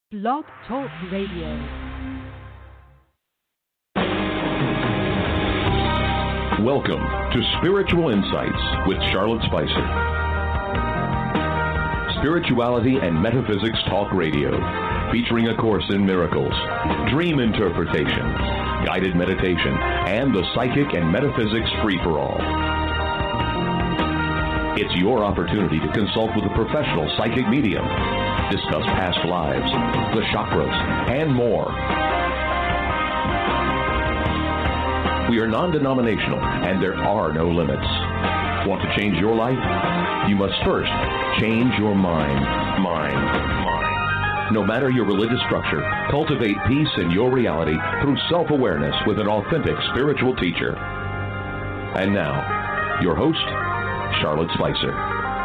Blog Talk Radio. Welcome to Spiritual Insights with Charlotte Spicer. Spirituality and Metaphysics Talk Radio, featuring a course in miracles, dream interpretation, guided meditation, and the psychic and metaphysics free-for-all. It's your opportunity to consult with a professional psychic medium, discuss past lives, the chakras, and more. We are non-denominational, and there are no limits. Want to change your life? You must first change your mind. No matter your religious structure, cultivate peace in your reality through self-awareness with an authentic spiritual teacher. And now, your host, Charlotte Spicer.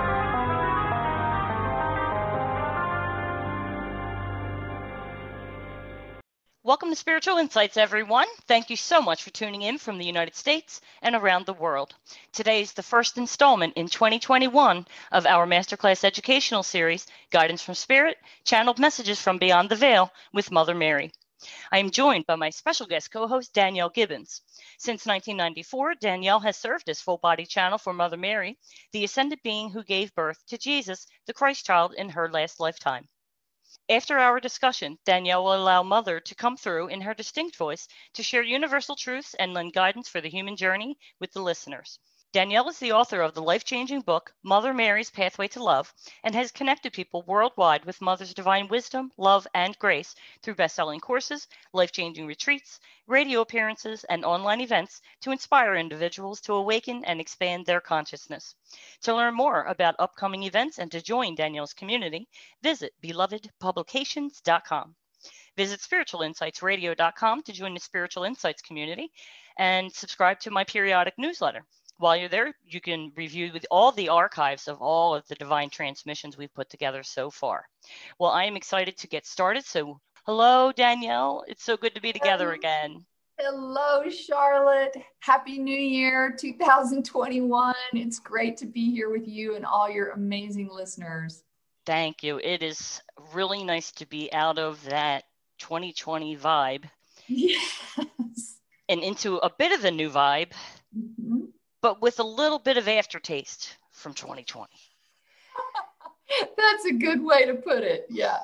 Welcome to Spiritual Insights, everyone. Thank you so much for tuning in from the United States and around the world. Today is the first installment in 2021 of our Masterclass educational series, Guidance from Spirit, Channeled Messages from Beyond the Veil with Mother Mary. I am joined by my special guest co-host, Danielle Gibbons. Since 1994, Danielle has served as full-body channel for Mother Mary, the ascended being who gave birth to Jesus, the Christ child, in her last lifetime. After our discussion, Danielle will allow Mother to come through in her distinct voice to share universal truths and lend guidance for the human journey with the listeners. Danielle is the author of the life-changing book, Mother Mary's Pathway to Love, and has connected people worldwide with Mother's divine wisdom, love, and grace through best-selling courses, life-changing retreats, radio appearances, and online events to inspire individuals to awaken and expand their consciousness. To learn more about upcoming events and to join Danielle's community, visit belovedpublications.com. Visit spiritualinsightsradio.com to join the Spiritual Insights community and subscribe to my periodic newsletter. While you're there, you can review with all the archives of all of the divine transmissions we've put together so far. Well, I am excited to get started. So, hello, Danielle. It's so good to be together again. Hello, Charlotte. Happy New Year 2021. It's great to be here with you and all your amazing listeners. Thank you. It is really nice to be out of that 2020 vibe. Yes. And into a bit of a new vibe. Mm-hmm. But with a little bit of aftertaste from 2020. That's a good way to put it. Yeah.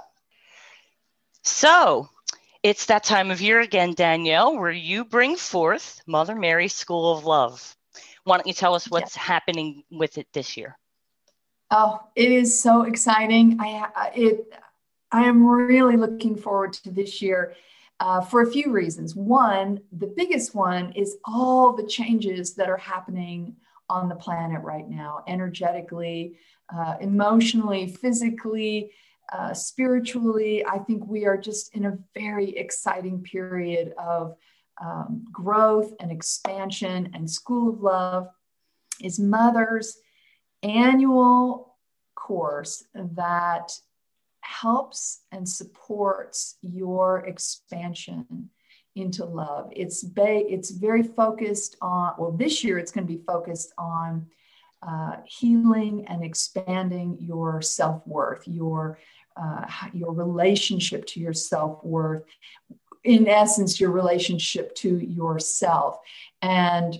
So it's that time of year again, Danielle, where you bring forth Mother Mary's School of Love. Why don't you tell us what's happening with it this year? Oh, it is so exciting. I am really looking forward to this year. For a few reasons. One, the biggest one is all the changes that are happening on the planet right now, energetically, emotionally, physically, spiritually. I think we are just in a very exciting period of growth and expansion, and School of Love is Mother's annual course that helps and supports your expansion into love. It's very focused on, well, this year it's going to be focused on healing and expanding your self-worth, your relationship to your self-worth, in essence, your relationship to yourself. And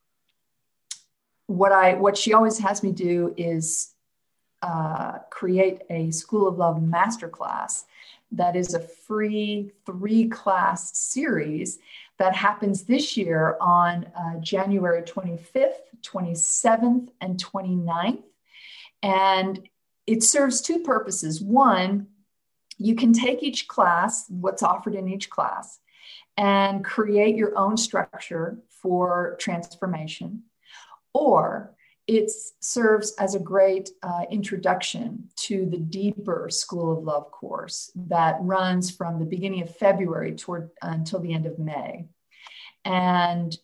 what she always has me do is create a School of Love masterclass that is a free 3-class series that happens this year on January 25th, 27th, and 29th. And it serves two purposes. One, you can take each class, what's offered in each class, and create your own structure for transformation. Or it serves as a great introduction to the deeper School of Love course that runs from the beginning of February until the end of May. And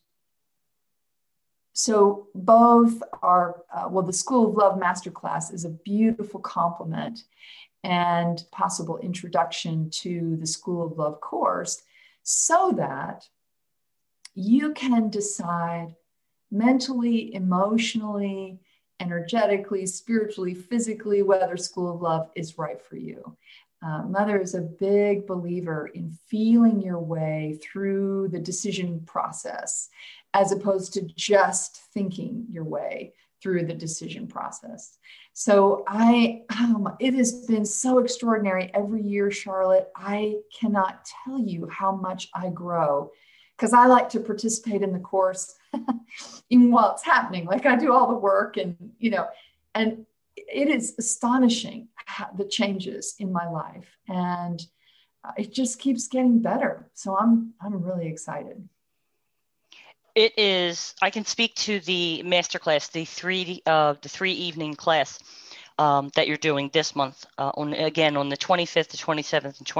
so both are, the School of Love Masterclass is a beautiful complement and possible introduction to the School of Love course so that you can decide mentally, emotionally, energetically, spiritually, physically, whether School of Love is right for you. Mother is a big believer in feeling your way through the decision process, as opposed to just thinking your way through the decision process. So it has been so extraordinary every year, Charlotte. I cannot tell you how much I grow, because I like to participate in the course even while it's happening. Like, I do all the work, and it is astonishing the changes in my life, and it just keeps getting better. So I'm really excited. It is. I can speak to the masterclass, the three evening class that you're doing this month on the 25th, the 27th, and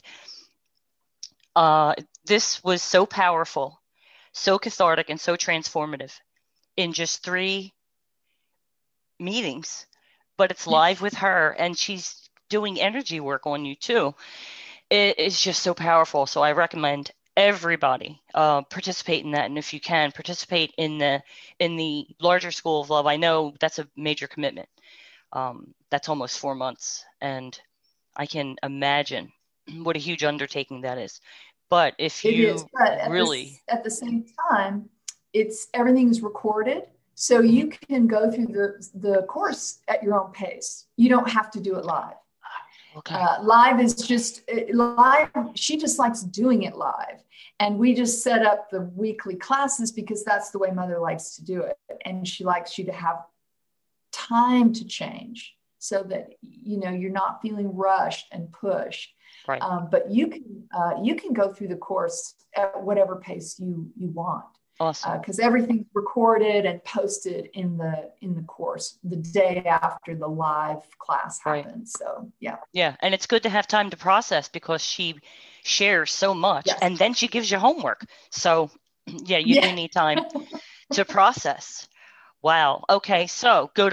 29th. This was so powerful, so cathartic, and so transformative in just 3 meetings. But it's live with her, and she's doing energy work on you too. It is just so powerful. So I recommend everybody participate in that, and if you can, participate in the larger School of Love. I know that's a major commitment. That's almost 4 months, and I can imagine what a huge undertaking that is. But if you really at the same time, everything's recorded, so you can go through the course at your own pace. You don't have to do it live. Okay. Live is just live. She just likes doing it live. And we just set up the weekly classes because that's the way Mother likes to do it. And she likes you to have time to change so that, you're not feeling rushed and pushed. Right. But you can go through the course at whatever pace you want. Awesome. Because everything's recorded and posted in the course the day after the live class happens. Right. So yeah, and it's good to have time to process, because she shares so much, yes, and then she gives you homework. So do need time to process. Wow. Okay, so go to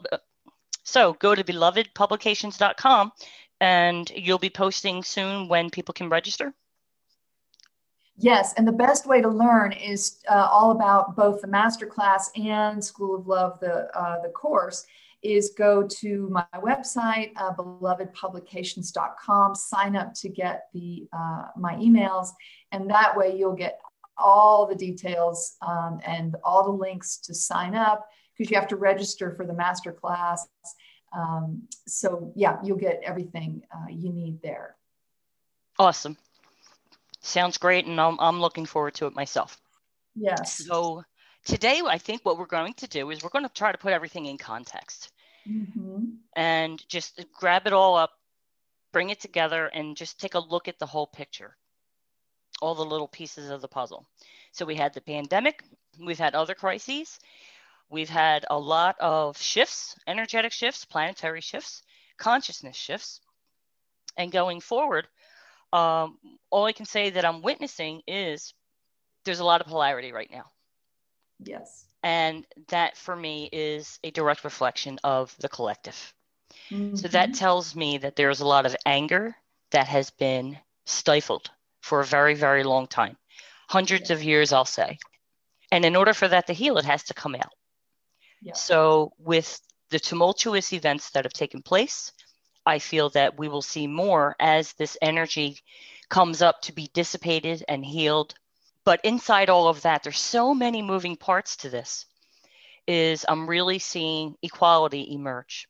belovedpublications.com, and you'll be posting soon when people can register. Yes, and the best way to learn is all about both the masterclass and School of Love, the course, is go to my website, belovedpublications.com, sign up to get my emails, and that way you'll get all the details and all the links to sign up, because you have to register for the masterclass. So you'll get everything you need there. Awesome. Sounds great, and I'm looking forward to it myself. Yes. So today, I think what we're going to do is we're going to try to put everything in context, and just grab it all up, bring it together, and just take a look at the whole picture, all the little pieces of the puzzle. So we had the pandemic, we've had other crises, we've had a lot of shifts, energetic shifts, planetary shifts, consciousness shifts, and going forward, all I can say that I'm witnessing is there's a lot of polarity right now. Yes. And that for me is a direct reflection of the collective. So that tells me that there's a lot of anger that has been stifled for a very, very long time. Hundreds of years, I'll say. And in order for that to heal, it has to come out. Yeah. So with the tumultuous events that have taken place, I feel that we will see more as this energy comes up to be dissipated and healed. But inside all of that, there's so many moving parts to this, I'm really seeing equality emerge.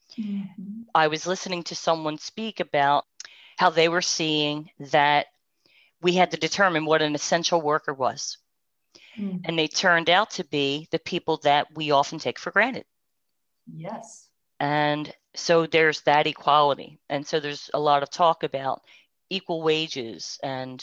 I was listening to someone speak about how they were seeing that we had to determine what an essential worker was. And they turned out to be the people that we often take for granted. Yes. And so there's that equality. And so there's a lot of talk about equal wages and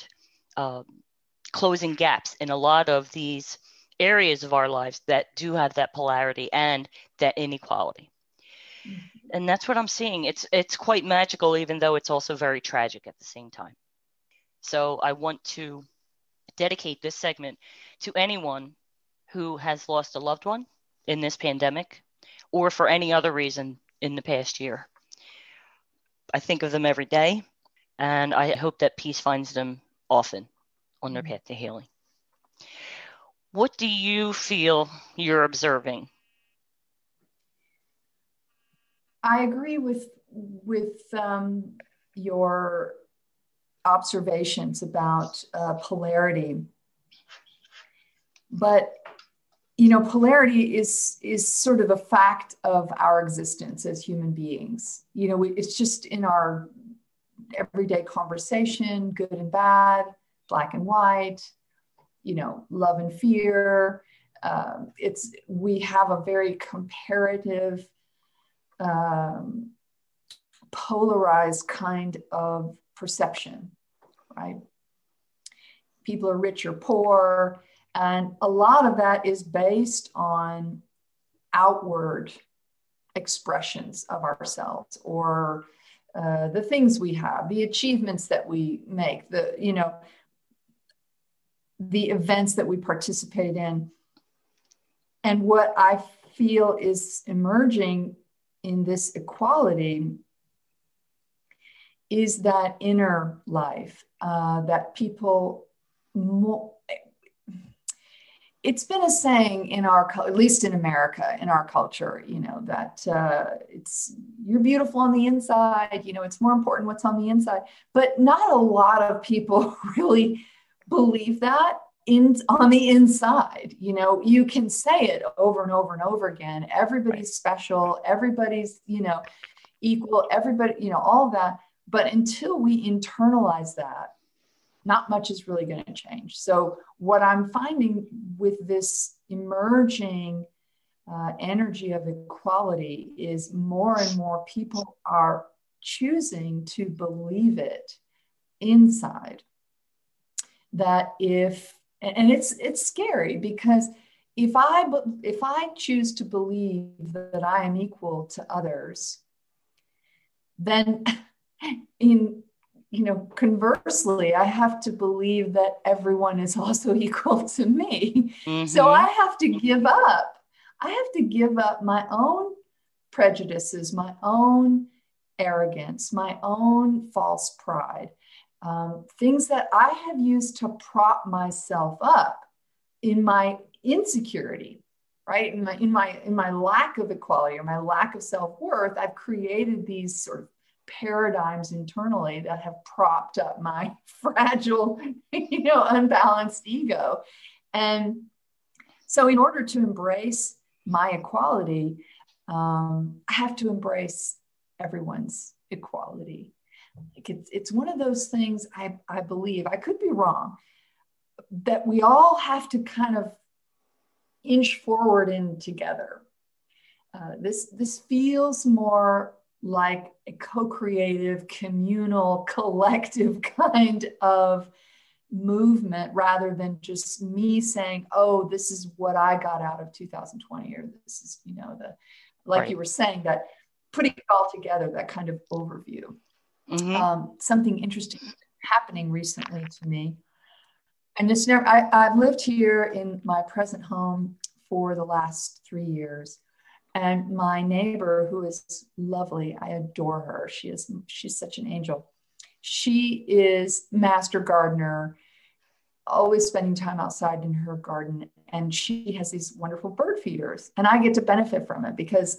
closing gaps in a lot of these areas of our lives that do have that polarity and that inequality. And that's what I'm seeing. It's quite magical, even though it's also very tragic at the same time. So I want to dedicate this segment to anyone who has lost a loved one in this pandemic, or for any other reason in the past year. I think of them every day, and I hope that peace finds them often on their path to healing. What do you feel you're observing? I agree with your observations about polarity. But, polarity is sort of a fact of our existence as human beings. It's just in our everyday conversation, good and bad, black and white, love and fear. We have a very comparative, polarized kind of perception, right? People are rich or poor, and a lot of that is based on outward expressions of ourselves, or the things we have, the achievements that we make, the events that we participate in. And what I feel is emerging in this equality is that inner life, that people it's been a saying in at least in America, in our culture, that you're beautiful on the inside, it's more important what's on the inside. But not a lot of people really believe that on the inside. You can say it over and over and over again. Everybody's special, everybody's, equal, everybody, all of that. But until we internalize that, not much is really going to change. So what I'm finding with this emerging energy of equality is more and more people are choosing to believe it inside. That and it's scary, because if I choose to believe that I am equal to others, then conversely, I have to believe that everyone is also equal to me. Mm-hmm. So I have to give up. My own prejudices, my own arrogance, my own false pride, things that I have used to prop myself up in my insecurity, right? In my lack of equality, or my lack of self-worth. I've created these sort of paradigms internally that have propped up my fragile, unbalanced ego. And so in order to embrace my equality, I have to embrace everyone's equality. It's one of those things I believe, I could be wrong, that we all have to kind of inch forward in together. This feels more like a co-creative, communal, collective kind of movement, rather than just me saying, oh, this is what I got out of 2020, or this is, right. You were saying, that putting it all together, that kind of overview. Mm-hmm. Something interesting happening recently to me. And I've lived here in my present home for the last 3 years. And my neighbor, who is lovely, I adore her. She's such an angel. She is master gardener, always spending time outside in her garden. And she has these wonderful bird feeders. And I get to benefit from it, because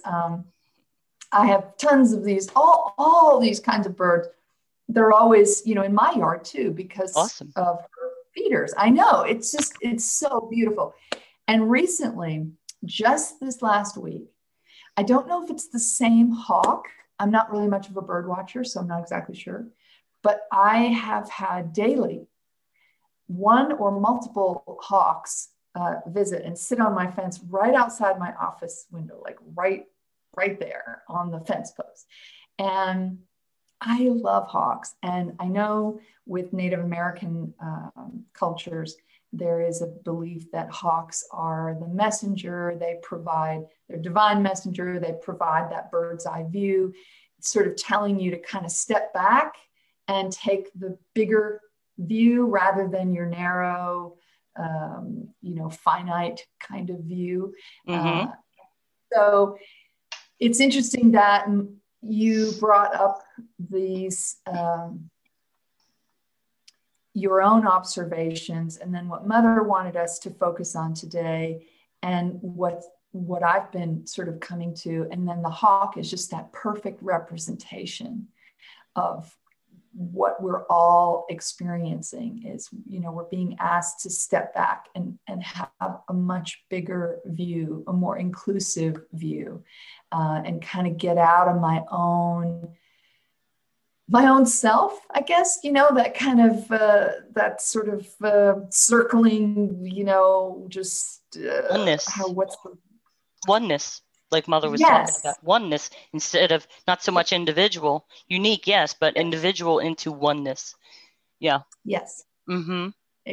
I have tons of these, all these kinds of birds. They're always, in my yard too, because awesome. Of her feeders. I know, it's so beautiful. And recently, just this last week, I don't know if it's the same hawk. I'm not really much of a bird watcher, so I'm not exactly sure. But I have had daily one or multiple hawks visit and sit on my fence right outside my office window, like right there on the fence post. And I love hawks. And I know with Native American cultures, there is a belief that hawks are the messenger. They're divine messenger. They provide that bird's eye view, sort of telling you to kind of step back and take the bigger view rather than your narrow, finite kind of view. Mm-hmm. So it's interesting that you brought up these, your own observations, and then what Mother wanted us to focus on today, and what I've been sort of coming to. And then the hawk is just that perfect representation of what we're all experiencing is, we're being asked to step back and have a much bigger view, a more inclusive view, and kind of get out of my own self, I guess, that kind of, that sort of circling, just oneness. What's the oneness, like Mother was Yes. talking about, oneness instead of not so much individual, unique, yes, but individual into oneness. Yeah. Yes. Mm-hmm.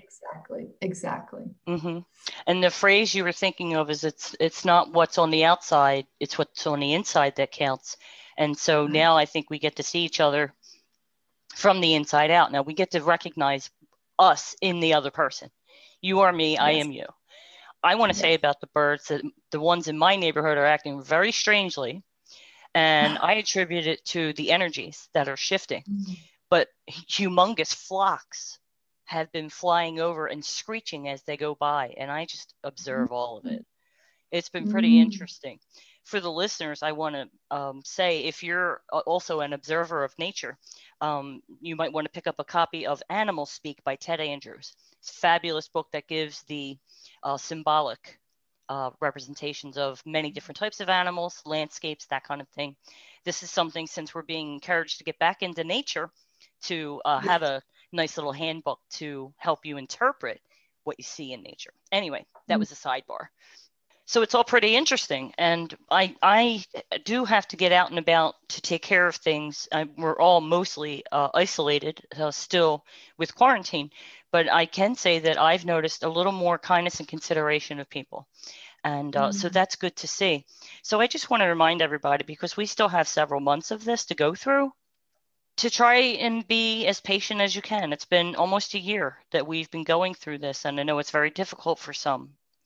Exactly. Mm-hmm. And the phrase you were thinking of is it's not what's on the outside, it's what's on the inside that counts. And so now I think we get to see each other from the inside out. Now we get to recognize us in the other person. You are me, I am you. I want to say about the birds that the ones in my neighborhood are acting very strangely, and I attribute it to the energies that are shifting. But humongous flocks have been flying over and screeching as they go by, and I just observe all of it. It's been pretty interesting. For the listeners, I want to say, if you're also an observer of nature, you might want to pick up a copy of Animal Speak by Ted Andrews. It's a fabulous book that gives the symbolic representations of many different types of animals, landscapes, that kind of thing. This is something, since we're being encouraged to get back into nature, to have a nice little handbook to help you interpret what you see in nature. Anyway, that was a sidebar. So it's all pretty interesting. And I do have to get out and about to take care of things. We're all mostly isolated still with quarantine. But I can say that I've noticed a little more kindness and consideration of people. And so that's good to see. So I just want to remind everybody, because we still have several months of this to go through, to try and be as patient as you can. It's been almost a year that we've been going through this, and I know it's very difficult for some.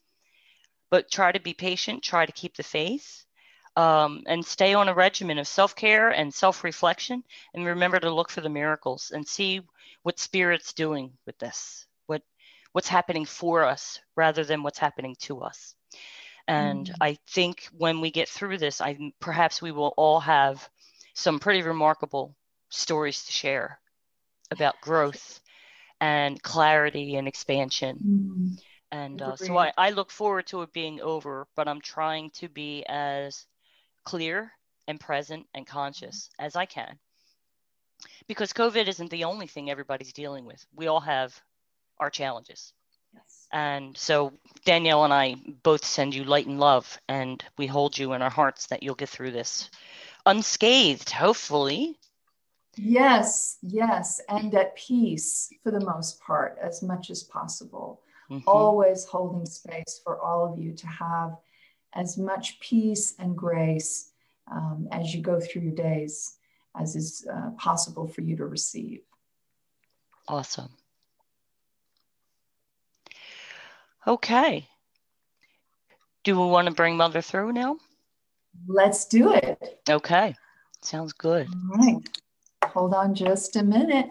But try to be patient, try to keep the faith, and stay on a regimen of self-care and self-reflection. And remember to look for the miracles and see what Spirit's doing with this, what's happening for us rather than what's happening to us. And I think when we get through this, perhaps we will all have some pretty remarkable stories to share about growth and clarity and expansion. And so I look forward to it being over, but I'm trying to be as clear and present and conscious as I can. Because COVID isn't the only thing everybody's dealing with. We all have our challenges. Yes. And so Danielle and I both send you light and love, and we hold you in our hearts that you'll get through this unscathed, hopefully. Yes. And at peace for the most part, as much as possible. Always holding space for all of you to have as much peace and grace as you go through your days as is possible for you to receive. Awesome. Okay. Do we want to bring Mother through now? Let's do it. Okay. Sounds good. All right. Hold on just a minute.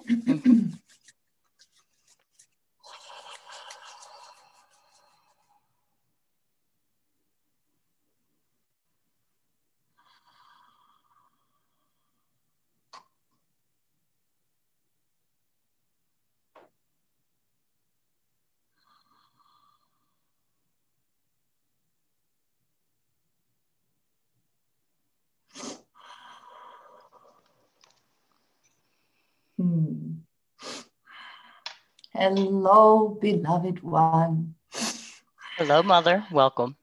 Hello, beloved one. Hello, Mother. Welcome.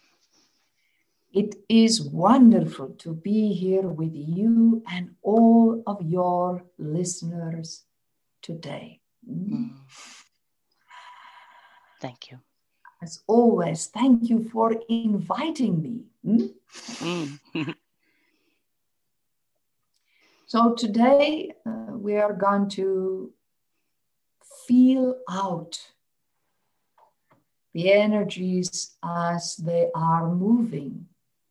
It is wonderful to be here with you and all of your listeners today. Thank you. As always, thank you for inviting me. So today we are going to feel out the energies as they are moving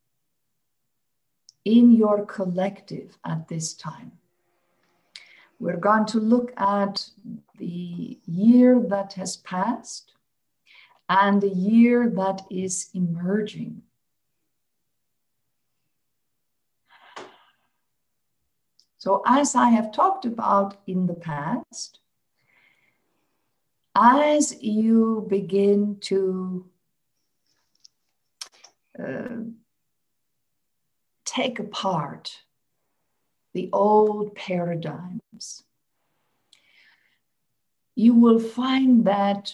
in your collective at this time. We're going to look at the year that has passed and the year that is emerging. So as I have talked about in the past, as you begin to take apart the old paradigms, you will find that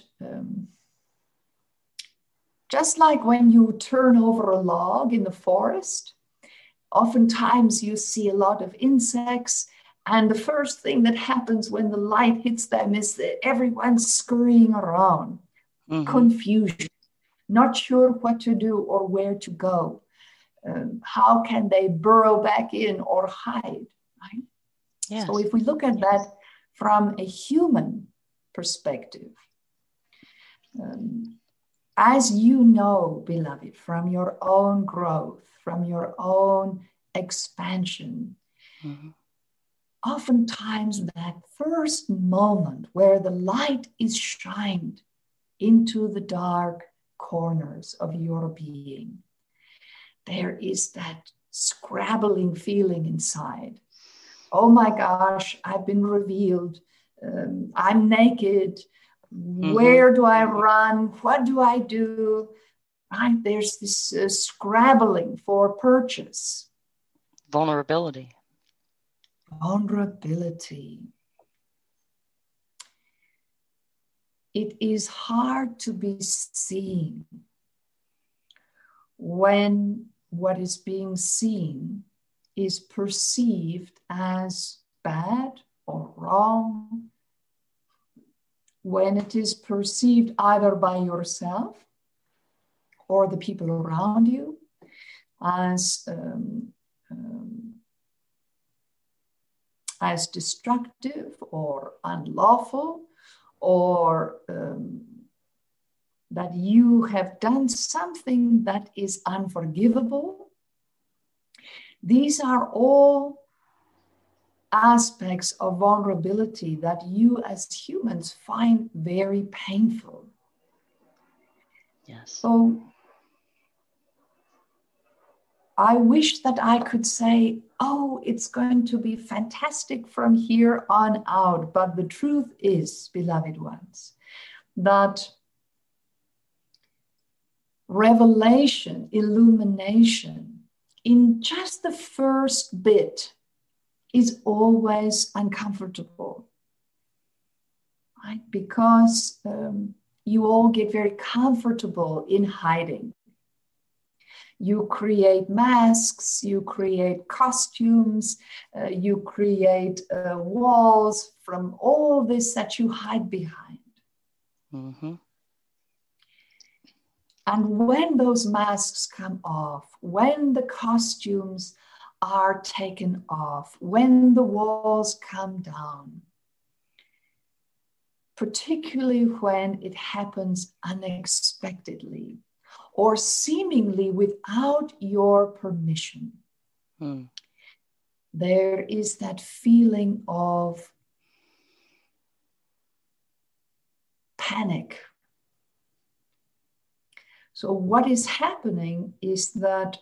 just like when you turn over a log in the forest, oftentimes you see a lot of insects, and the first thing that happens when the light hits them is that everyone's scurrying around, confusion, not sure what to do or where to go. How can they burrow back in or hide, right? Yes. So if we look at that from a human perspective, as you know, beloved, from your own growth, from your own expansion, oftentimes that first moment where the light is shined into the dark corners of your being, there is that scrabbling feeling inside. Oh my gosh, I've been revealed. I'm naked. Where do I run? What do I do? Right? There's this scrabbling for purchase. Vulnerability. It is hard to be seen when what is being seen is perceived as bad or wrong, when it is perceived either by yourself or the people around you as destructive or unlawful, or that you have done something that is unforgivable. These are all aspects of vulnerability that you as humans find very painful. Yes. So I wish that I could say, oh, it's going to be fantastic from here on out. But the truth is, beloved ones, that revelation, illumination, in just the first bit is always uncomfortable, right? Because you all get very comfortable in hiding. You create masks, you create costumes, you create walls from all this that you hide behind. And when those masks come off, when the costumes are taken off, when the walls come down, particularly when it happens unexpectedly or seemingly without your permission, there is that feeling of panic. So what is happening is that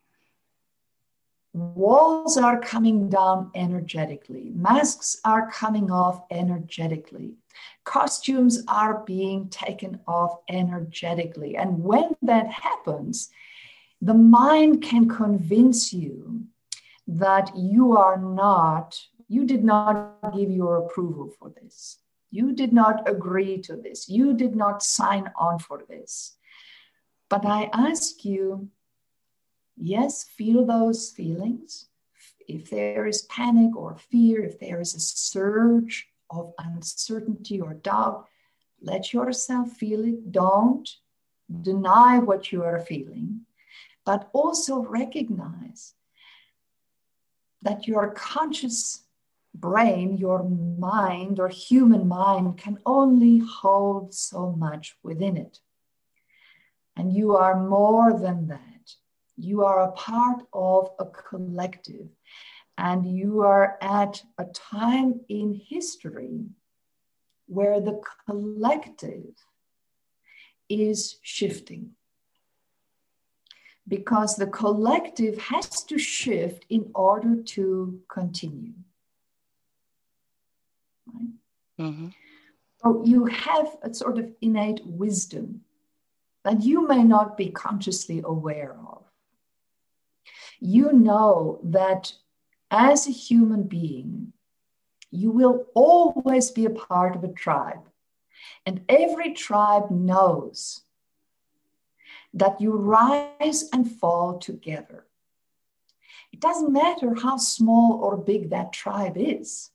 walls are coming down energetically. Masks are coming off energetically. Costumes are being taken off energetically. And when that happens, the mind can convince you that you did not give your approval for this. You did not agree to this. You did not sign on for this. But I ask you, yes, feel those feelings. If there is panic or fear, if there is a surge of uncertainty or doubt, let yourself feel it. Don't deny what you are feeling, but also recognize that your conscious brain, your mind or human mind can only hold so much within it. And you are more than that. You are a part of a collective, and you are at a time in history where the collective is shifting, because the collective has to shift in order to continue. right? Mm-hmm. So you have a sort of innate wisdom that you may not be consciously aware of. You know that as a human being, you will always be a part of a tribe. And every tribe knows that you rise and fall together. It doesn't matter how small or big that tribe is.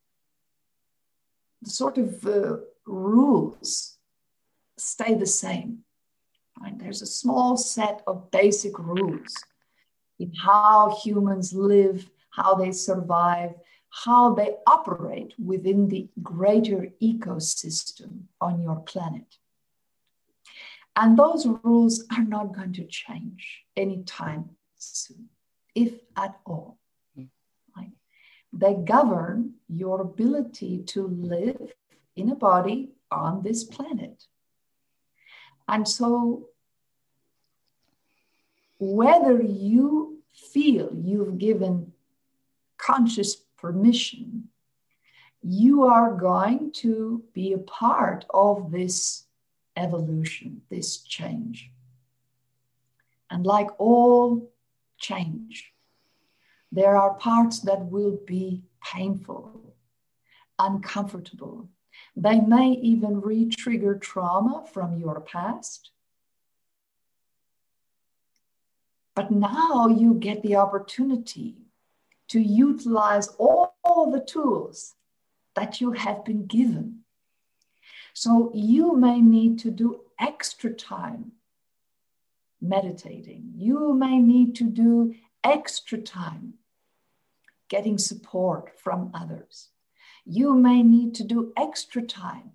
The sort of rules stay the same. Right? There's a small set of basic rules in how humans live, how they survive, how they operate within the greater ecosystem on your planet. And those rules are not going to change anytime soon, if at all. Right? They govern your ability to live in a body on this planet. And so whether you feel you've given conscious permission, you are going to be a part of this evolution, this change. And like all change, there are parts that will be painful, uncomfortable. They may even re-trigger trauma from your past. But now you get the opportunity to utilize all the tools that you have been given. So you may need to do extra time meditating. You may need to do extra time getting support from others. You may need to do extra time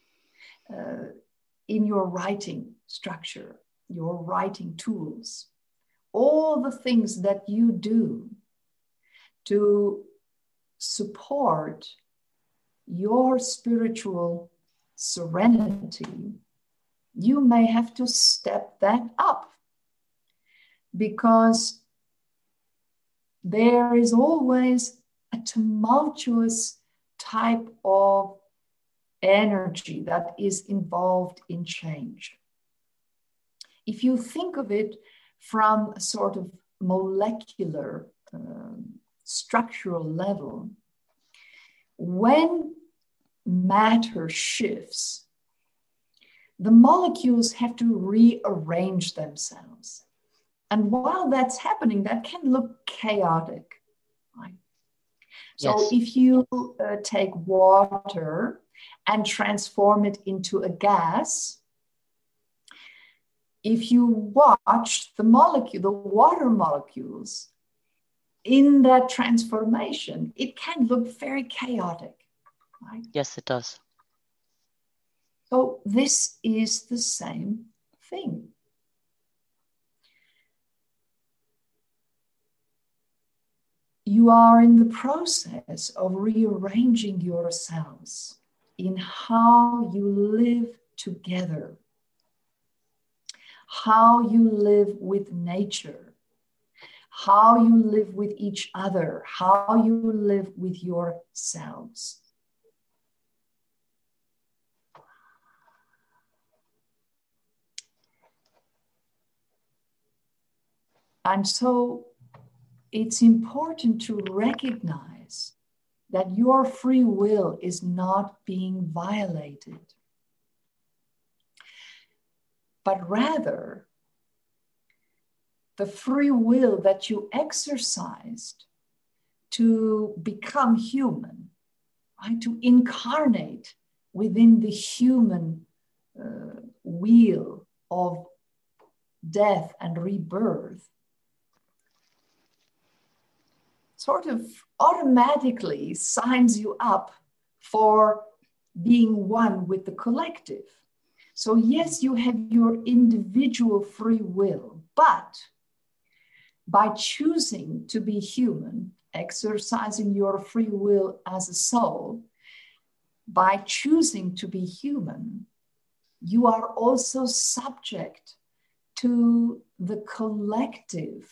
in your writing structure, your writing tools, all the things that you do to support your spiritual serenity. You may have to step that up, because there is always a tumultuous type of energy that is involved in change. If you think of it from a sort of molecular, structural level, when matter shifts, the molecules have to rearrange themselves. And while that's happening, that can look chaotic, right? So Yes. if you take water and transform it into a gas, if you watch the water molecules in that transformation, it can look very chaotic, right? Yes, it does. So this is the same thing. You are in the process of rearranging yourselves in how you live together, how you live with nature, how you live with each other, how you live with yourselves. And so it's important to recognize that your free will is not being violated, but rather the free will that you exercised to become human, right? To incarnate within the human wheel of death and rebirth, sort of automatically signs you up for being one with the collective. So yes, you have your individual free will, but by choosing to be human, exercising your free will as a soul, by choosing to be human, you are also subject to the collective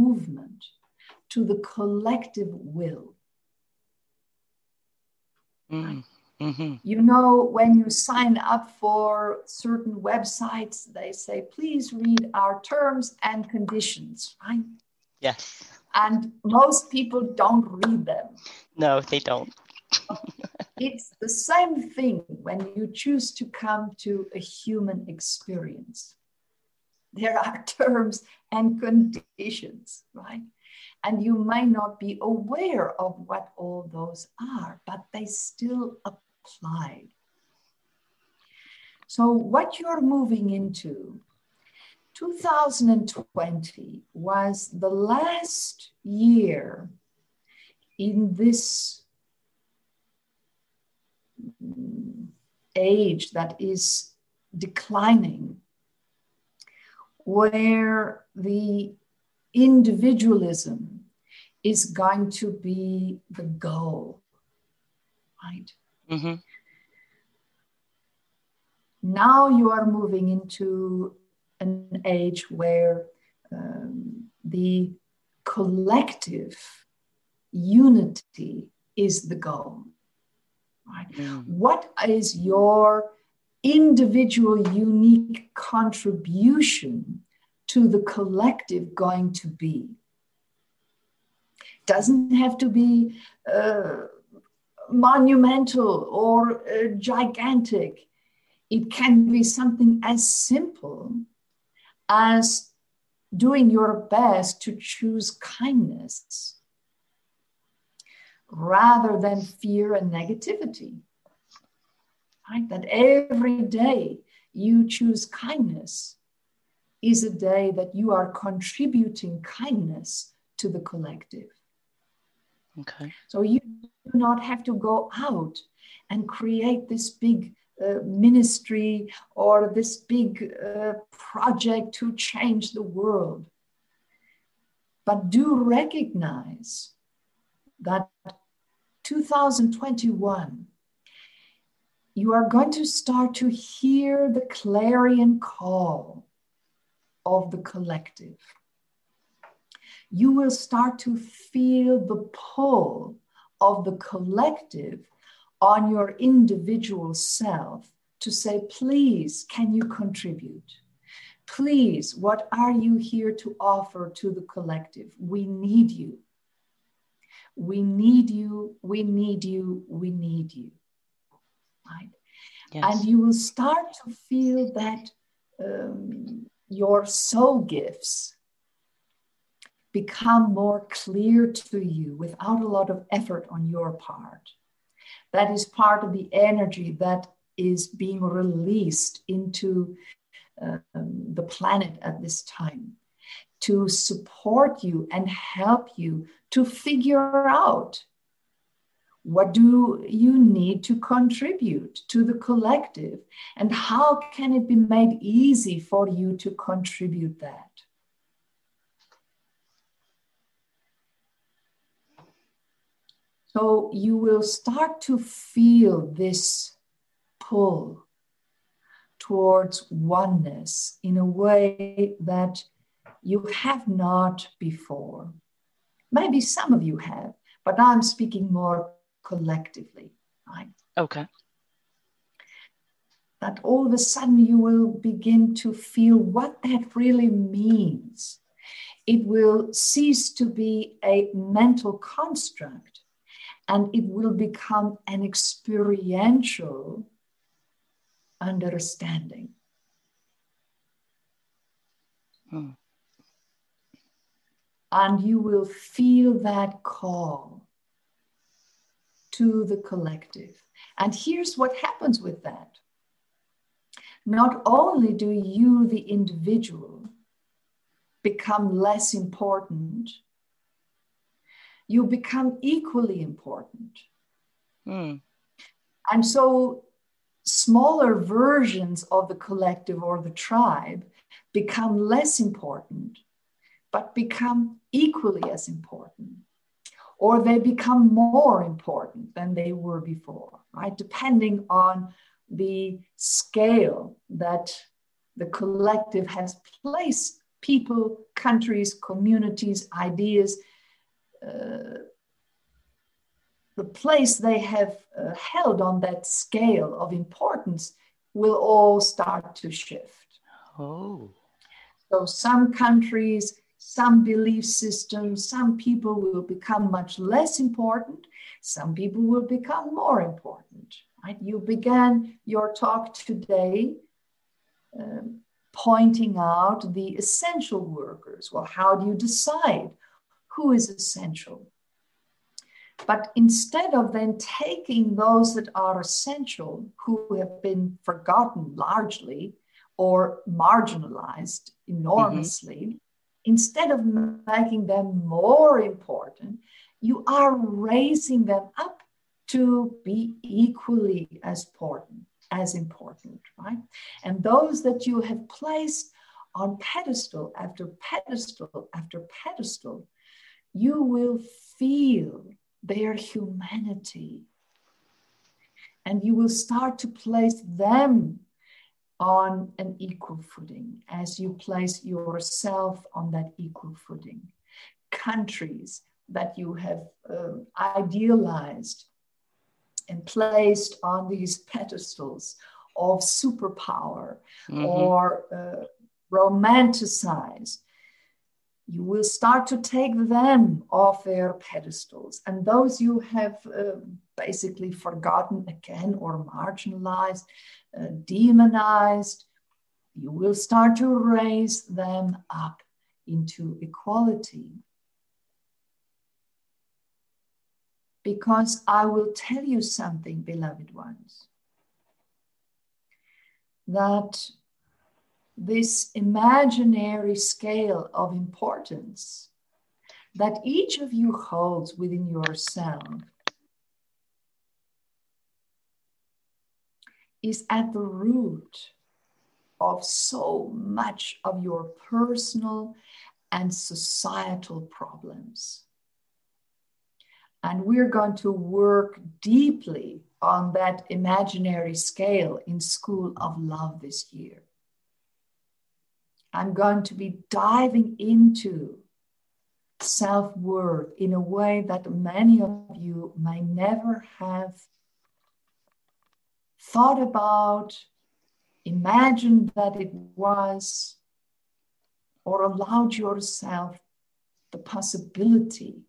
movement, to the collective will. Mm. Mm-hmm. You know, when you sign up for certain websites, they say, please read our terms and conditions, right? Yes. And most people don't read them. No, they don't. It's the same thing when you choose to come to a human experience. There are terms and conditions, right? And you might not be aware of what all those are, but they still apply. So what you're moving into, 2020 was the last year in this age that is declining, where the individualism is going to be the goal, right? Mm-hmm. Now you are moving into an age where the collective unity is the goal, right? Mm. What is your individual unique contribution to the collective going to be? Doesn't have to be monumental or gigantic. It can be something as simple as doing your best to choose kindness rather than fear and negativity. Right? That every day you choose kindness is a day that you are contributing kindness to the collective. Okay. So you do not have to go out and create this big ministry or this big project to change the world. But do recognize that 2021, you are going to start to hear the clarion call of the collective. You will start to feel the pull of the collective on your individual self to say, please, can you contribute? Please, what are you here to offer to the collective? We need you. We need you, we need you, we need you. Right? Yes. And you will start to feel that your soul gifts become more clear to you without a lot of effort on your part. That is part of the energy that is being released into the planet at this time to support you and help you to figure out what do you need to contribute to the collective and how can it be made easy for you to contribute that. So you will start to feel this pull towards oneness in a way that you have not before. Maybe some of you have, but I'm speaking more collectively, right? Okay. That all of a sudden you will begin to feel what that really means. It will cease to be a mental construct and it will become an experiential understanding. And you will feel that call to the collective. And here's what happens with that. Not only do you, the individual, become less important, you become equally important. And so smaller versions of the collective or the tribe become less important, but become equally as important. Or they become more important than they were before, right? Depending on the scale that the collective has placed people, countries, communities, ideas the place they have held on that scale of importance will all start to shift. Oh. So some countries, some belief systems, some people will become much less important. Some people will become more important, right? You began your talk today pointing out the essential workers. Well, how do you decide who is essential? But instead of then taking those that are essential, who have been forgotten largely or marginalized enormously, instead of making them more important, you are raising them up to be equally as important, right? And those that you have placed on pedestal after pedestal after pedestal, you will feel their humanity. And you will start to place them on an equal footing as you place yourself on that equal footing. Countries that you have idealized and placed on these pedestals of superpower or romanticized, you will start to take them off their pedestals. And those you have basically forgotten again or marginalized, demonized, you will start to raise them up into equality. Because I will tell you something, beloved ones, that this imaginary scale of importance that each of you holds within yourself is at the root of so much of your personal and societal problems. And we're going to work deeply on that imaginary scale in School of Love this year. I'm going to be diving into self-worth in a way that many of you may never have thought about, imagined that it was, or allowed yourself the possibility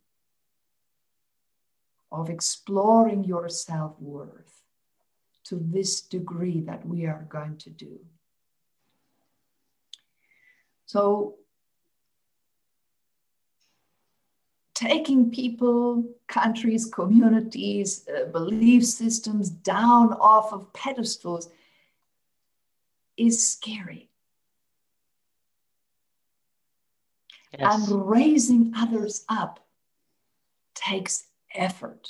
of exploring your self-worth to this degree that we are going to do. So, taking people, countries, communities, belief systems down off of pedestals is scary. Yes. And raising others up takes effort.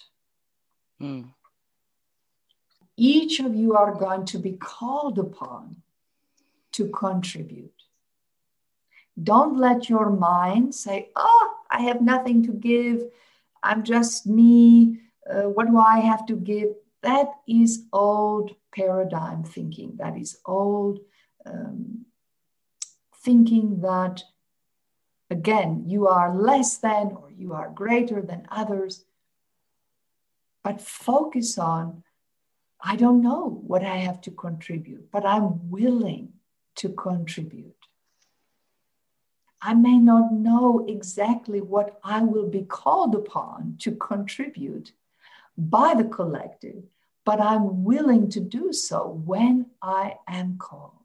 Each of you are going to be called upon to contribute. Don't let your mind say, oh, I have nothing to give. I'm just me. What do I have to give? That is old paradigm thinking. That is old thinking that, again, you are less than or you are greater than others. But focus on, I don't know what I have to contribute, but I'm willing to contribute. I may not know exactly what I will be called upon to contribute by the collective, but I'm willing to do so when I am called.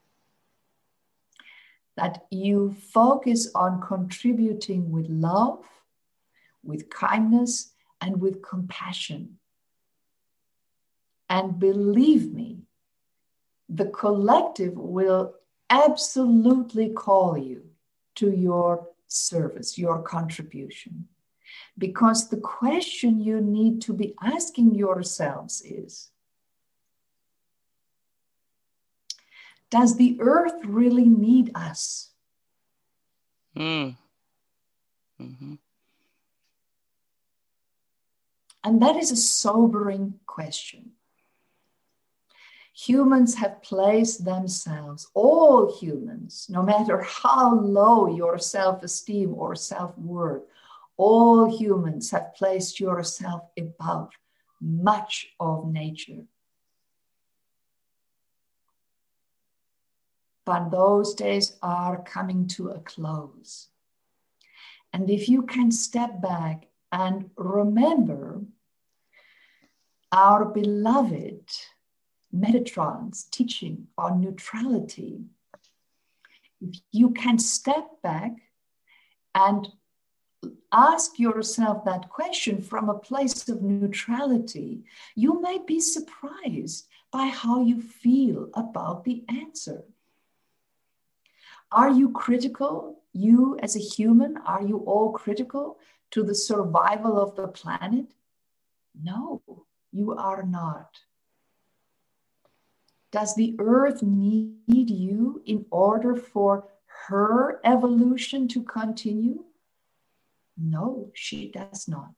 That you focus on contributing with love, with kindness, and with compassion. And believe me, the collective will absolutely call you to your service, your contribution. Because the question you need to be asking yourselves is, does the earth really need us? And that is a sobering question. Humans have placed themselves, all humans, no matter how low your self-esteem or self-worth, all humans have placed yourself above much of nature. But those days are coming to a close. And if you can step back and remember our beloved Metatron's teaching on neutrality, if you can step back and ask yourself that question from a place of neutrality, you may be surprised by how you feel about the answer. Are you critical? You as a human, are you all critical to the survival of the planet? No, you are not. Does the earth need you in order for her evolution to continue? No, she does not.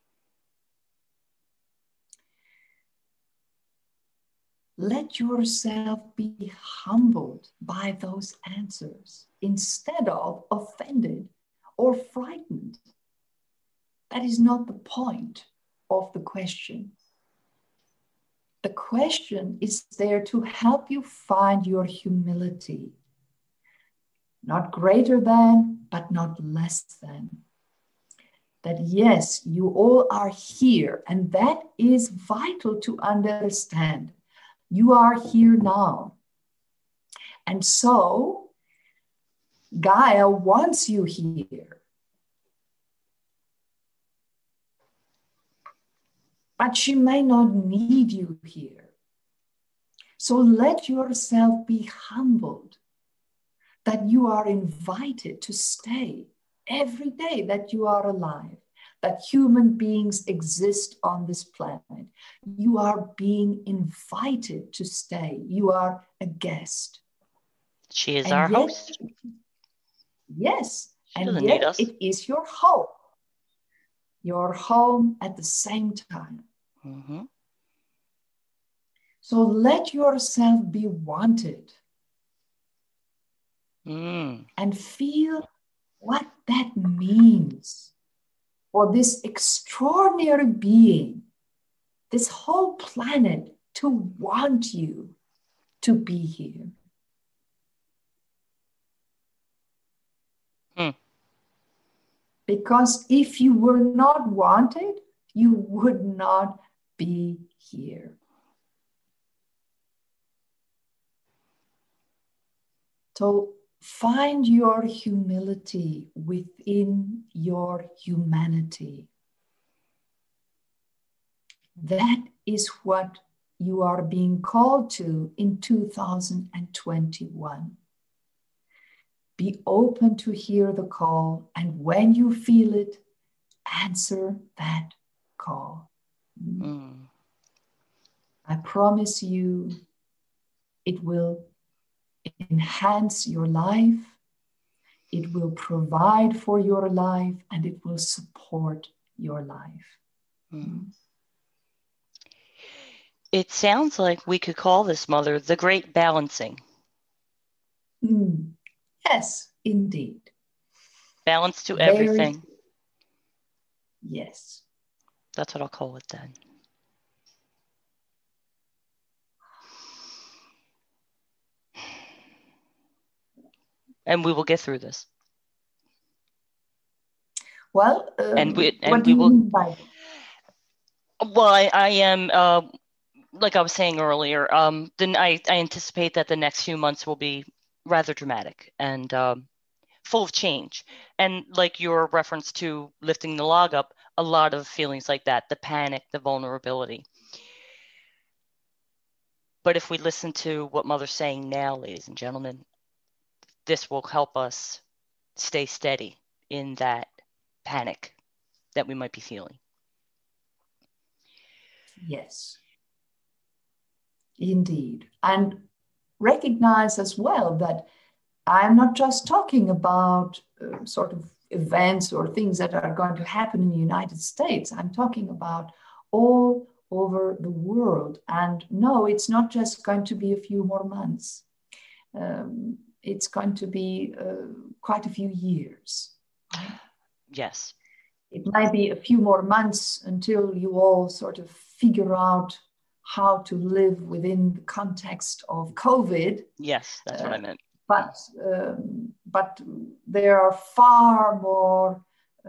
Let yourself be humbled by those answers instead of offended or frightened. That is not the point of the question. The question is there to help you find your humility. Not greater than, but not less than. That yes, you all are here, and that is vital to understand. You are here now. And so Gaia wants you here. But she may not need you here. So let yourself be humbled that you are invited to stay every day that you are alive, that human beings exist on this planet. You are being invited to stay. You are a guest. She is our host. Yes, she and yet it is your home. Your home at the same time. Mm-hmm. So let yourself be wanted and feel what that means for this extraordinary being, this whole planet, to want you to be here. Because if you were not wanted, you would not be here. So find your humility within your humanity. That is what you are being called to in 2021. Be open to hear the call, and when you feel it, answer that call. I promise you, it will enhance your life, it will provide for your life, and it will support your life. It sounds like we could call this, Mother, the great balancing. Yes, indeed. Balance to everything. Yes. That's what I'll call it then. And we will get through this. Well, what do you mean by that? Well, I am, like I was saying earlier, then I anticipate that the next few months will be rather dramatic and full of change. And like your reference to lifting the log up, a lot of feelings like that, the panic, the vulnerability. But if we listen to what Mother's saying now, ladies and gentlemen, this will help us stay steady in that panic that we might be feeling. Yes, indeed. And recognize as well that I'm not just talking about sort of events or things that are going to happen in the United States. I'm talking about all over the world. And no, it's not just going to be a few more months. It's going to be quite a few years. Yes. It might be a few more months until you all sort of figure out how to live within the context of COVID. Yes, that's what I meant. But there are far more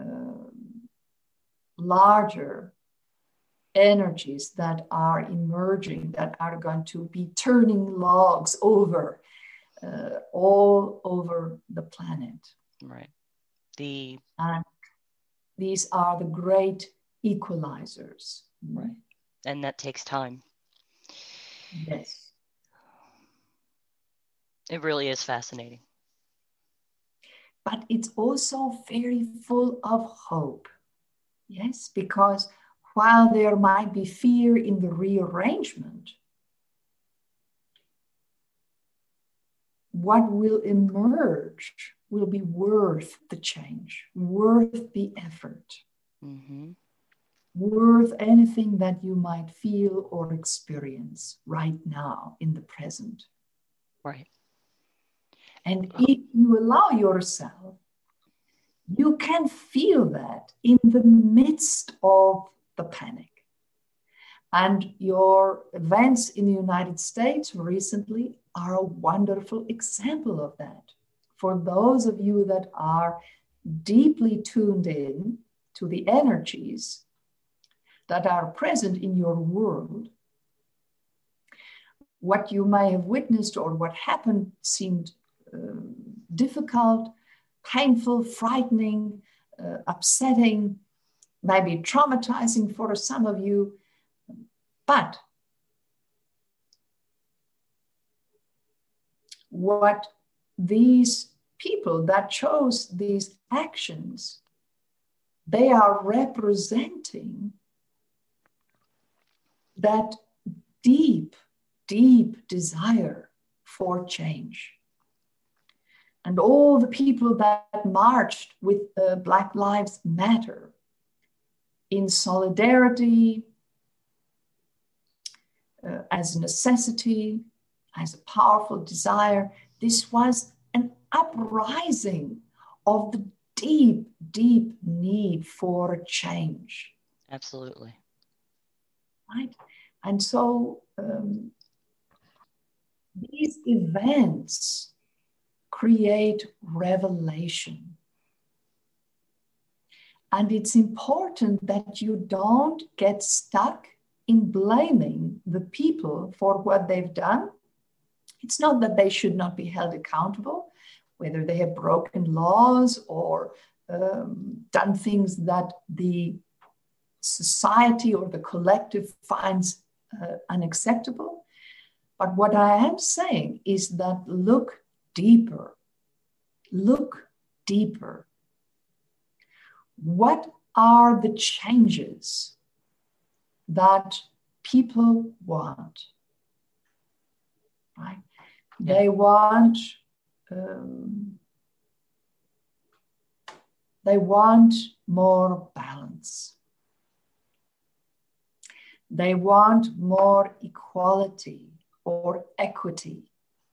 larger energies that are emerging, that are going to be turning logs over all over the planet. Right. And these are the great equalizers. Right. And that takes time. Yes. It really is fascinating. But it's also very full of hope. Yes, because while there might be fear in the rearrangement, what will emerge will be worth the change, worth the effort, worth anything that you might feel or experience right now in the present. Right. And if you allow yourself, you can feel that in the midst of the panic. And your events in the United States recently are a wonderful example of that. For those of you that are deeply tuned in to the energies that are present in your world, what you may have witnessed or what happened seemed difficult, painful, frightening, upsetting, maybe traumatizing for some of you. But what these people that chose these actions, they are representing that deep, deep desire for change. And all the people that marched with Black Lives Matter in solidarity, as a necessity, as a powerful desire, this was an uprising of the deep, deep need for a change. Absolutely. Right? And so these events create revelation. And it's important that you don't get stuck in blaming the people for what they've done. It's not that they should not be held accountable, whether they have broken laws or done things that the society or the collective finds unacceptable. But what I am saying is that look deeper. Look deeper. What are the changes that people want? Right? Yeah. They want more balance. They want more equality or equity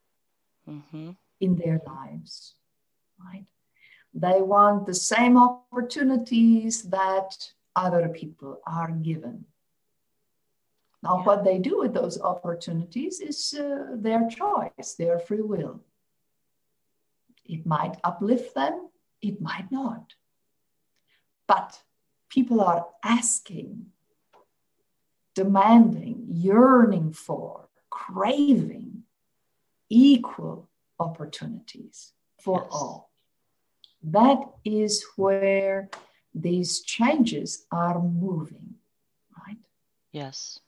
in their lives, right? They want the same opportunities that other people are given. Now, what they do with those opportunities is their choice, their free will. It might uplift them, it might not. But people are asking, demanding, yearning for, craving equal opportunities for all. That is where these changes are moving, right? Yes.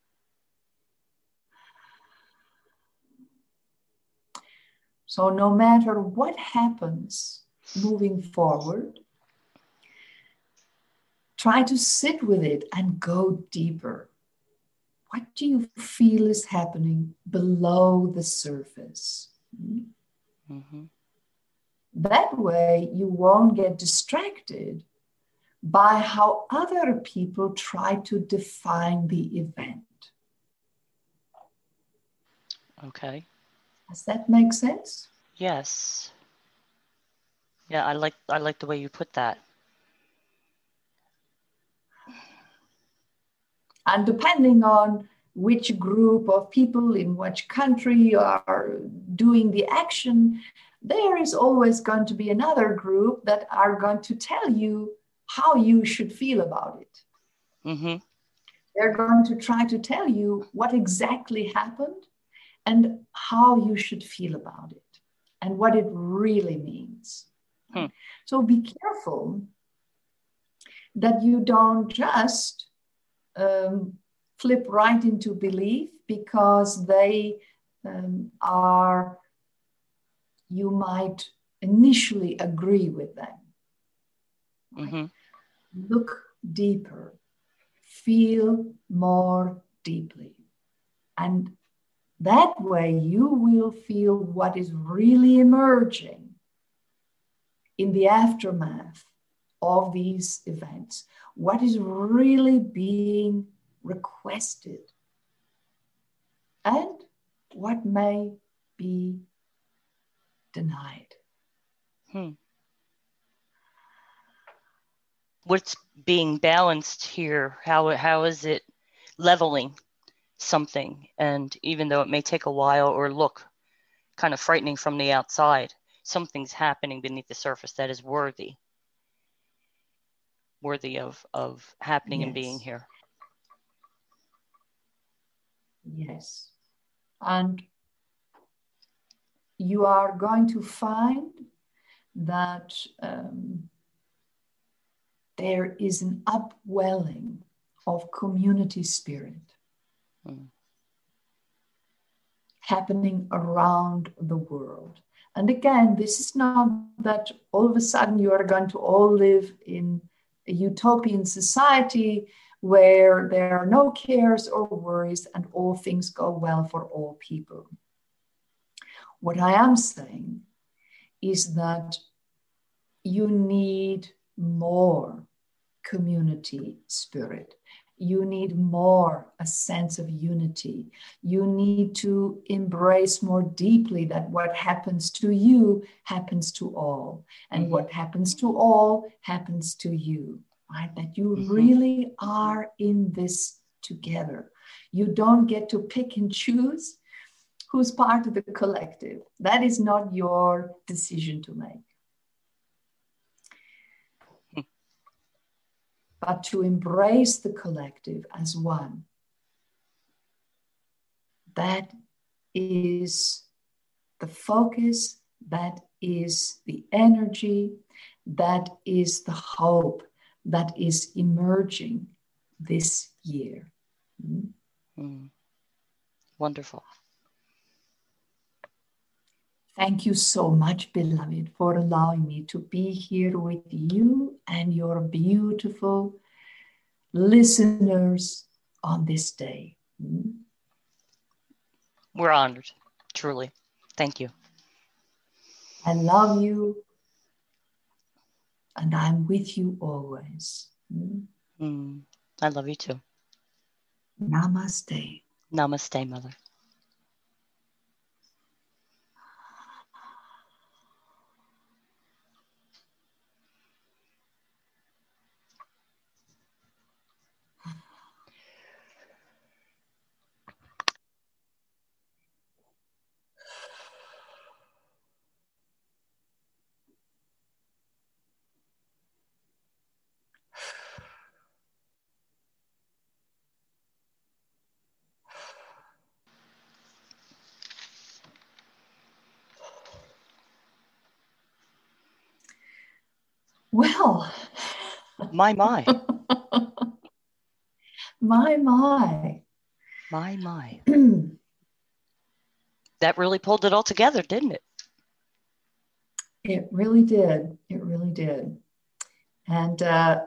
So no matter what happens moving forward, try to sit with it and go deeper. What do you feel is happening below the surface? That way you won't get distracted by how other people try to define the event. Okay. Does that make sense? Yes. Yeah, I like the way you put that. And depending on which group of people in which country are doing the action, there is always going to be another group that are going to tell you how you should feel about it. Mm-hmm. They're going to try to tell you what exactly happened and how you should feel about it and what it really means. So be careful that you don't just flip right into belief because they you might initially agree with them. Mm-hmm. Look deeper, feel more deeply. And that way you will feel what is really emerging in the aftermath of these events, what is really being requested, and what may be denied. What's being balanced here? How is it leveling something? And even though it may take a while or look kind of frightening from the outside, something's happening beneath the surface that is worthy of happening and being here. Yes. And you are going to find that there is an upwelling of community spirit happening around the world. And again, this is not that all of a sudden you are going to all live in a utopian society where there are no cares or worries and all things go well for all people. What I am saying is that you need more community spirit. You need more a sense of unity. You need to embrace more deeply that what happens to you happens to all. And what happens to all happens to you, right? That you really are in this together. You don't get to pick and choose who's part of the collective. That is not your decision to make. But to embrace the collective as one. That is the focus, that is the energy, that is the hope that is emerging this year. Wonderful. Thank you so much, beloved, for allowing me to be here with you and your beautiful listeners on this day. We're honored, truly. Thank you. I love you, and I'm with you always. I love you too. Namaste. Namaste, Mother. Well, my. my. That really pulled it all together, didn't it? It really did. It really did. And I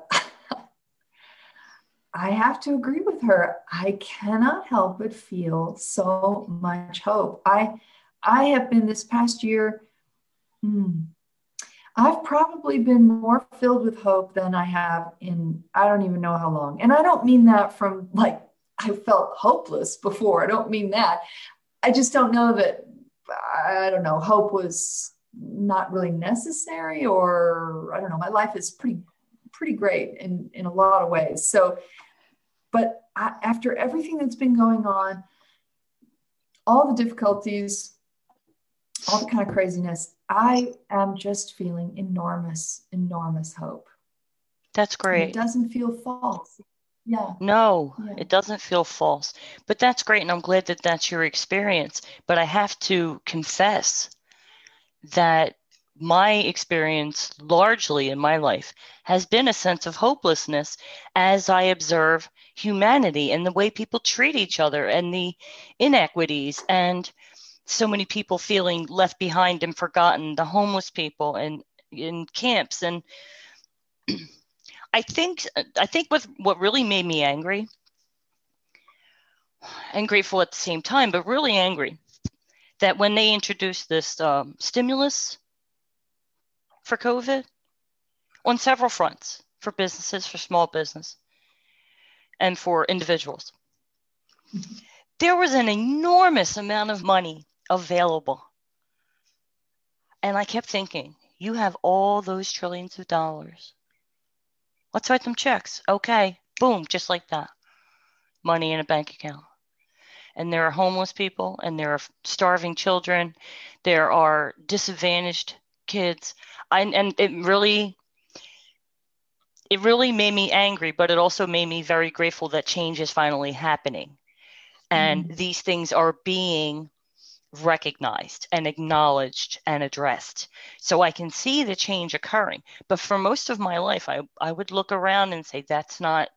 have to agree with her. I cannot help but feel so much hope. I have been this past year, I've probably been more filled with hope than I have in, I don't even know how long. And I don't mean that from like, I felt hopeless before. I don't mean that. I just don't know that, I don't know, hope was not really necessary, or I don't know, my life is pretty great in a lot of ways. So, but after everything that's been going on, all the difficulties, all the kind of craziness, I am just feeling enormous, enormous hope. That's great. And it doesn't feel false. Yeah. No, Yeah. it doesn't feel false. But that's great. And I'm glad that that's your experience. But I have to confess that my experience largely in my life has been a sense of hopelessness as I observe humanity and the way people treat each other and the inequities and so many people feeling left behind and forgotten, the homeless people and in camps. And I think what really made me angry and grateful at the same time, but really angry, that when they introduced this stimulus for COVID on several fronts, for businesses, for small business, and for individuals, there was an enormous amount of money available. And I kept thinking, you have all those trillions of dollars. Let's write them checks. Okay, boom, just like that. Money in a bank account. And there are homeless people, and there are starving children. There are disadvantaged kids. And it really made me angry, but it also made me very grateful that change is finally happening. And these things are being recognized and acknowledged and addressed. So I can see the change occurring. But for most of my life, I would look around and say, that's not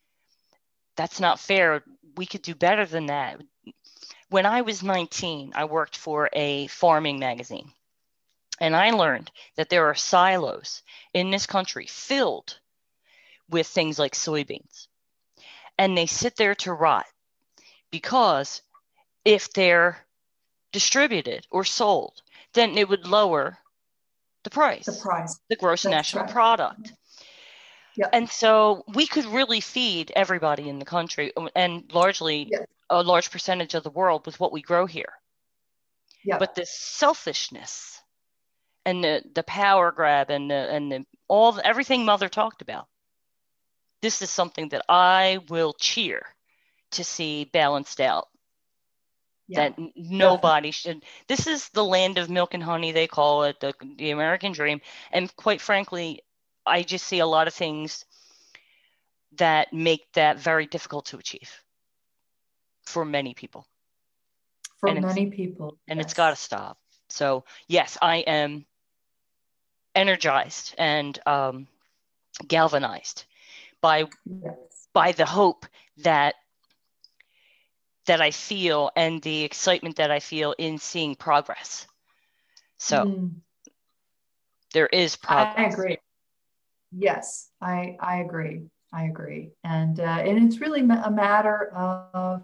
fair. We could do better than that. When I was 19, I worked for a farming magazine. And I learned that there are silos in this country filled with things like soybeans. And they sit there to rot because if they're distributed or sold, then it would lower the price, the gross national product. Yep. And so we could really feed everybody in the country and largely a large percentage of the world with what we grow here. Yep. But this selfishness and the power grab and everything Mother talked about, this is something that I will cheer to see balanced out. That nobody should. This is the land of milk and honey, they call it, the American dream. And quite frankly, I just see a lot of things that make that very difficult to achieve for many people. And it's got to stop. So yes, I am energized and galvanized by the hope that I feel and the excitement that I feel in seeing progress. So there is progress. I agree. Yes, I agree. And it's really a matter of,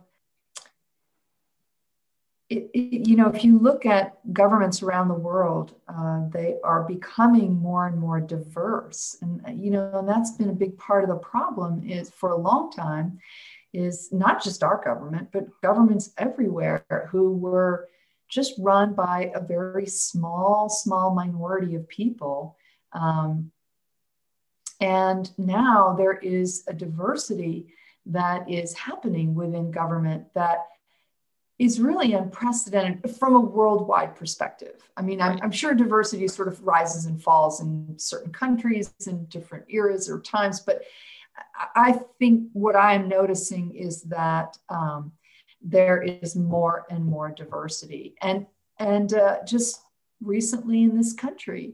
if you look at governments around the world, they are becoming more and more diverse. And, and that's been a big part of the problem is for a long time is not just our government, but governments everywhere who were just run by a very small minority of people. And now there is a diversity that is happening within government that is really unprecedented from a worldwide perspective. I mean, I'm sure diversity sort of rises and falls in certain countries and different eras or times, but I think what I'm noticing is that there is more and more diversity. And just recently in this country,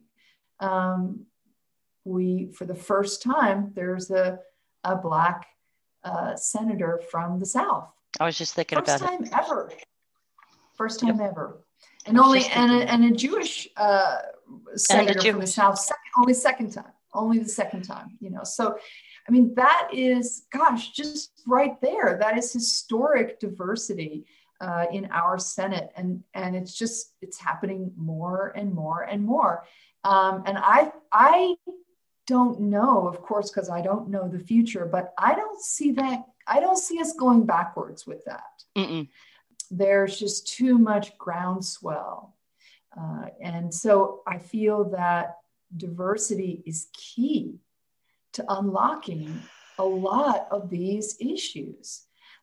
for the first time, there's a Black senator from the South. I was just thinking about it. First time ever. And a Jewish senator from the South, only the second time, So, I mean, that is, just right there. That is historic diversity in our Senate. And it's happening more and more and more. And I don't know, of course, because I don't know the future, but I don't see that. I don't see us going backwards with that. Mm-mm. There's just too much groundswell. And so I feel that diversity is key to unlocking a lot of these issues.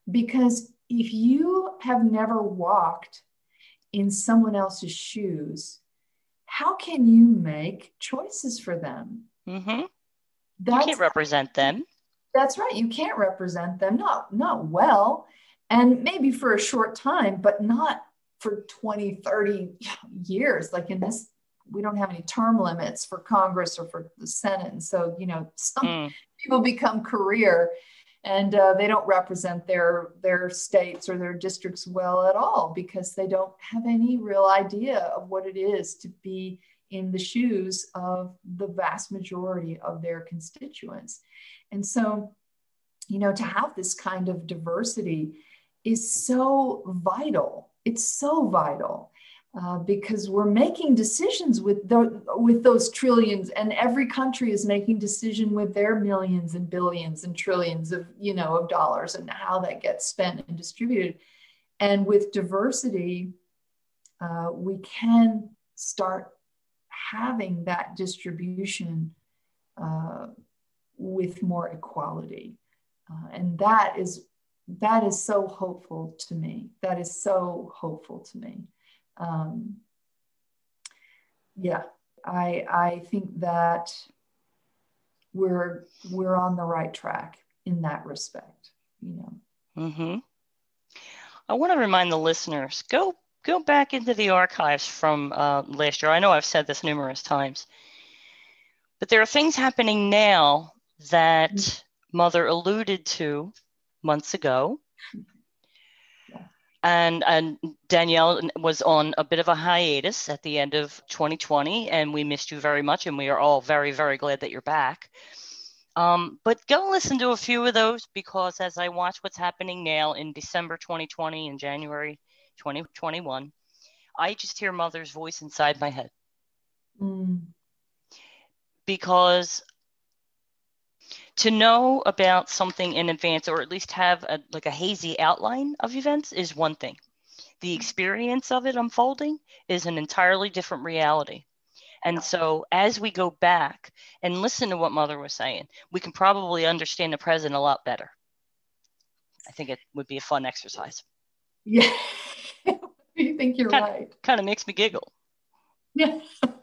Because if you have never walked in someone else's shoes, how can you make choices for them? Mm-hmm. You can't represent them. That's right. You can't represent them. Not well. And maybe for a short time, but not for 20, 30 years. Like in this, we don't have any term limits for Congress or for the Senate. And so, some people become career and they don't represent their states or their districts well at all because they don't have any real idea of what it is to be in the shoes of the vast majority of their constituents. And so, to have this kind of diversity is so vital. It's so vital because we're making decisions with those trillions, and every country is making decision with their millions and billions and trillions of, of dollars and how that gets spent and distributed. And with diversity, we can start having that distribution with more equality. And that is so hopeful to me. That is so hopeful to me. I think that we're on the right track in that respect, Mm-hmm. I want to remind the listeners, go back into the archives from last year. I know I've said this numerous times, but there are things happening now that Mother alluded to months ago. And Danielle was on a bit of a hiatus at the end of 2020, and we missed you very much, and we are all very, very glad that you're back. But go listen to a few of those, because as I watch what's happening now in December 2020 and January 2021, I just hear Mother's voice inside my head. Because to know about something in advance, or at least have a hazy outline of events, is one thing. The experience of it unfolding is an entirely different reality. And so as we go back and listen to what Mother was saying, we can probably understand the present a lot better. I think it would be a fun exercise. Yeah, you think you're right. Kind of makes me giggle. Yeah.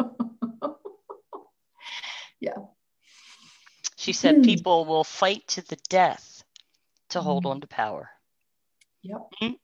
Yeah. She said people will fight to the death to hold on to power. Yep.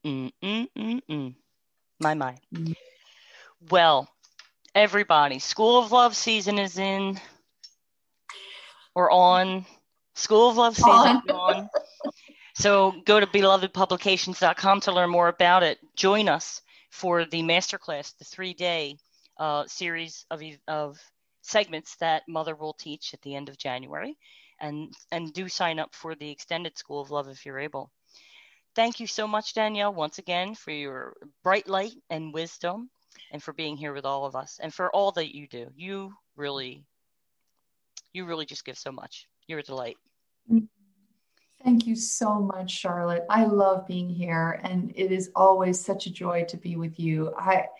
My. Well, everybody, School of Love season is in or on. School of Love season is on. So go to belovedpublications.com to learn more about it. Join us for the masterclass, the 3-day series of segments that Mother will teach at the end of January, and do sign up for the extended School of Love if you're able. Thank you so much, Danielle, once again, for your bright light and wisdom, and for being here with all of us, and for all that you do. You really just give so much. You're a delight. Thank you so much, Charlotte. I love being here, and it is always such a joy to be with you.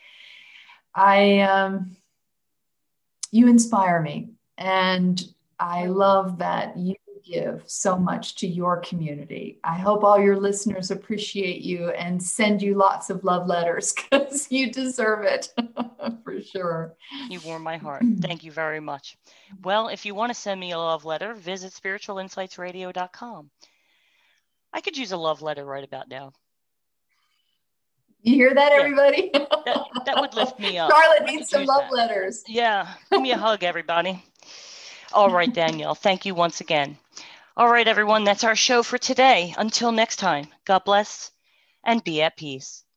You inspire me, and I love that you give so much to your community. I hope all your listeners appreciate you and send you lots of love letters, because you deserve it for sure. You warm my heart. Thank you very much. Well, if you want to send me a love letter, visit spiritualinsightsradio.com. I could use a love letter right about now. You hear that, everybody? That would lift me up. Charlotte needs some love letters. Yeah. Give me a hug, everybody. All right, Danielle. Thank you once again. All right, everyone. That's our show for today. Until next time, God bless and be at peace.